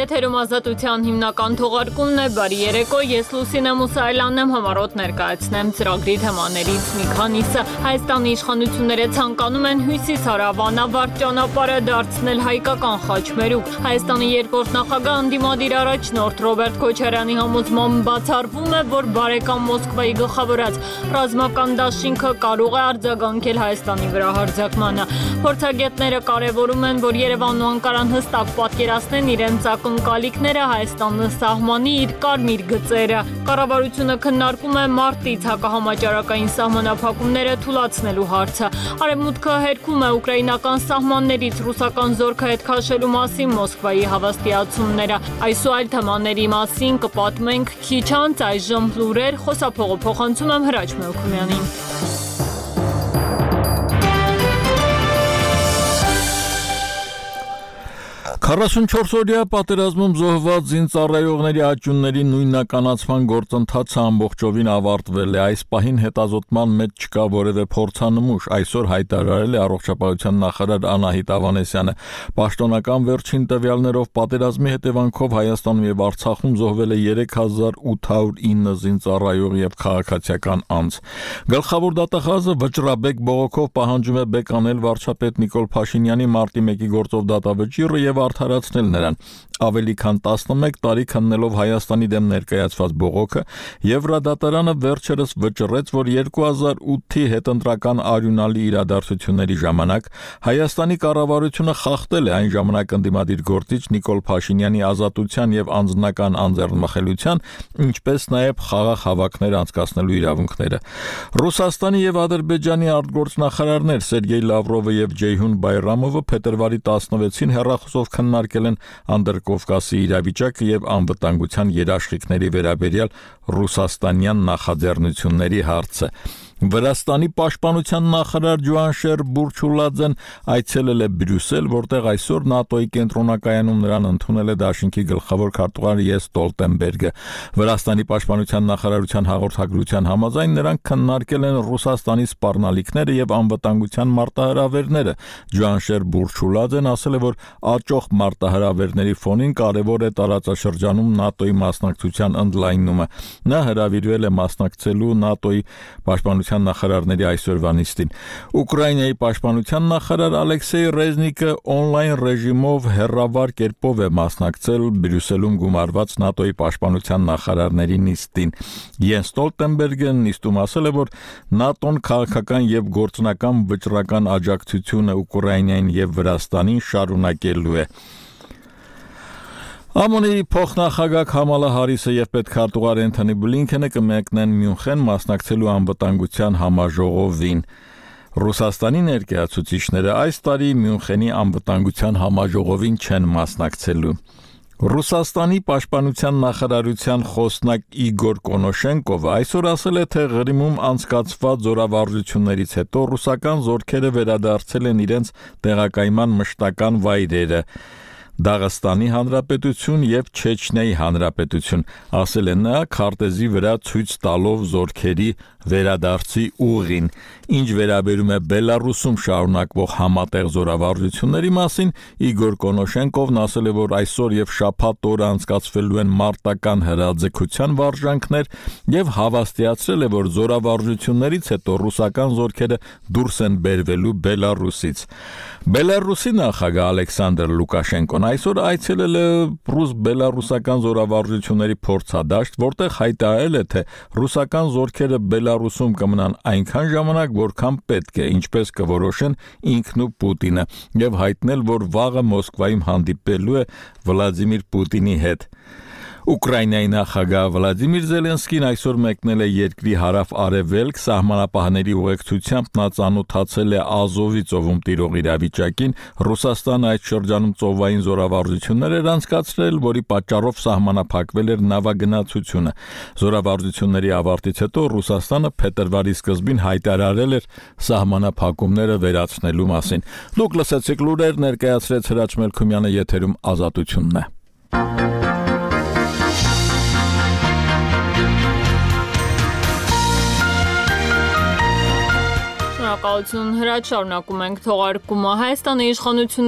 Եթերում ազատության հիմնական թողարկումն է, բարի երեկո, ես Լուսինե Մուսայելյանն եմ, համառոտ ներկայացնեմ ծրագրի թեմաներից մի քանիսը։ Հայաստանի իշխանությունները ցանկանում են հյուսիս-հարավ ճանապարհը դարձնել հայկական խաչմերուկ։ Հայաստանի երկրորդ նախագահ ընդդիմադիր առաջնորդ Ռոբերտ Քոչարյանի համոզմամբ բացառվում է, որ բարեկամ Մոսկվայի գլխավորած ռազմական դաշինքը կարող է արձագանքել Հայաստանի վրա հարձակմանը։ Փորձագետները կարևորում են, որ Երևանն ու Անկարան հստակ պատկերացնեն իրենց ակնկալիքները Հայաստանը սահմանի իր կարմիր գծերը։ Կառավարությունը քննարկում է մարտից հակահամաճարակային սահմանափակումները թուլացնելու հարցը։ Արևմուտքը հերքում է ուկրաինական սահմաններից ռուսական զորքը հետ քաշելու մասին Մոսկվայի հավաստիացումները։ Այս ու այլ թեմաների մասին կպատմենք քիչ անց, այժմ լուրեր, խոսափողը փոխանցում եմ Հրաչ Մելքումյանին։ 44-օրյա պատերազմում զոհված զինծառայողների աճյունների նույնականացման գործընթացը ամբողջովին ավարտվել է։ Այս պահին հետազոտման մեջ չկա որևէ փորձանմուշ, այսօր հայտարարել է առողջապահության նախարար Անահիտ Ավանեսյանը։ Պաշտոնական վերջին տվյալներով պատերազմի հետևանքով Հայաստանում եւ Արցախում զոհվել է 3809 զինծառայող եւ քաղաքացիական անձ։ Գլխավոր դատախազը վճռաբեկ բողոքով պահանջում է բեկանել վարչապետ Նիկոլ Փաշինյանի մարտի 1-ի գործով դատավճիռը եւ արդարացնել նրան։ Ավելի քան 11 տարի քննելով Հայաստանի դեմ ներկայացված բողոքը, Եվրադատարանը վերջերս վճռեց, որ 2008-ի հետընտրական արյունալի իրադարձությունների ժամանակ Հայաստանի կառավարությունը խախտել է այն ժամանակ ընդդիմադիր գործիչ Նիկոլ Փաշինյանի ազատության եւ անձնական անձեռնմխելիության, ինչպես նաեւ խաղաղ հավաքներ անցկացնելու իրավունքները։ Ռուսաստանի եւ Ադրբեջանի արտգործնախարարներ Սերգեյ Լավրովը եւ Ջեյհուն Բայրամովը փետրվարի 16-ին հեռախոսով քննարկել են Անդրկովկասի իրավիճակը եւ անվտանգության երաշխիքների վերաբերյալ ռուսաստանյան նախաձեռնությունների հարցը։ Վրաստանի պաշտպանության նախարար Ջուանշեր Բուրչուլաձեն այցելել է Բրյուսել, որտեղ այսօր ՆԱՏՕ-ի կենտրոնակայանում նրան ընդունել է դաշինքի գլխավոր քարտուղար Յենս Ստոլտենբերգը։ Վրաստանի պաշտպանության նախարարության հաղորդագրության համաձայն նրանք քննարկել են Ռուսաստանի սպառնալիքները եւ անվտանգության մարտահրավերները։ Ջուանշեր Բուրչուլաձեն ասել է, որ աճող մարտահրավերների ֆոնին կարևոր է տարածաշրջանում ՆԱՏՕ-ի մասնակցության ընդլայնումը։ Նա հրավիրվել է մասնակցելու ՆԱՏՕ-ի պաշտպանության նախարարների այսօրվա նիստին։ Ուկրաինայի պաշտպանության նախարար Ալեքսեյ Ռեզնիկը օնլայն ռեժիմով հեռավար կերպով է մասնակցել Բրյուսելում գումարված ՆԱՏՕ-ի պաշտպանության նախարարների նիստին։ Յենս Ստոլտենբերգը նիստում ասել է, որ ՆԱՏՕ-ն քաղաքական եւ գործնական վճռական աջակցությունը Ուկրաինային եւ Վրաստանին շարունակելու է։ ԱՄՆ-ի փոխնախագահ Քամալա Հարիսը եւ պետքարտուղար Էնթոնի Բլինքենը կմեկնեն Մյունխեն մասնակցելու անվտանգության համաժողովին։ Ռուսաստանի ներկայացուցիչները այս տարի Մյունխենի անվտանգության համաժողովին չեն մասնակցելու։ Ռուսաստանի պաշտպանության նախարարության խոսնակ Իգոր Կոնոշենկովը այսօր ասել է, թե Ղրիմում անցկացված զորավարժություններից հետո ռուսական զորքերը վերադարձել են իրենց տեղակայման մշտական վայրերը։ Դաղստանի Հանրապետություն եւ Չեչնիայի Հանրապետություն, ասել է նա քարտեզի վրա ցույց տալով զորքերի վերադարձի ուղին։ Ինչ վերաբերում է Բելարուսում շարունակվող համատեղ զորավարժությունների մասին, Իգոր Կոնոշենկովն ասել է, որ այսօր եւ շաբաթ օրը անցկացվելու են մարտական հրաձգության վարժանքներ եւ հավաստիացրել է, որ զորավարժություններից հետո ռուսական զորքերը դուրս են բերվելու Բելարուսից։ Բելարուսի նախագահ Ալեքսանդր Լուկաշենկոն այսօր այցելել է ռուս-բելարուսական զորավարժությունների փորձադաշտ, որտեղ հայտարարել է, թե ռուսական զորքերը Բելարուսում կմնան այնքան ժամանակ, որքան պետք է, ինչպես կորոշեն ինքն ու Պուտինը, եւ հայտնել, որ վաղը Մոսկվայում հանդիպելու է Վլադիմիր Պուտինի հետ։ Ուկրաինայի նախագահ Վլադիմիր Զելենսկին այսօր մեկնել է երկրի հարավ-արևելք սահմանապահների ուղեկցությամբ նա ծանոթացել է Ազովի ծովում տիրող իրավիճակին։ Ռուսաստանը այդ շրջանում ծովային զորավարժություններ էր անցկացրել, որի պատճառով սահմանափակվել էր նավագնացությունը։ Զորավարժությունների ավարտից հետո Ռուսաստանը փետրվարի սկզբին հայտարարել էր սահմանափակումները վերացնելու մասին։ Դուք լսեցիք լուրեր, ներկայացրեց Հրաչ Մելքումյանը, եթերում Ազատությունն է։ Շնորհակալություն Հրաչ, շարունակում ենք թողարկումը։ Հայաստանի իշխանությունները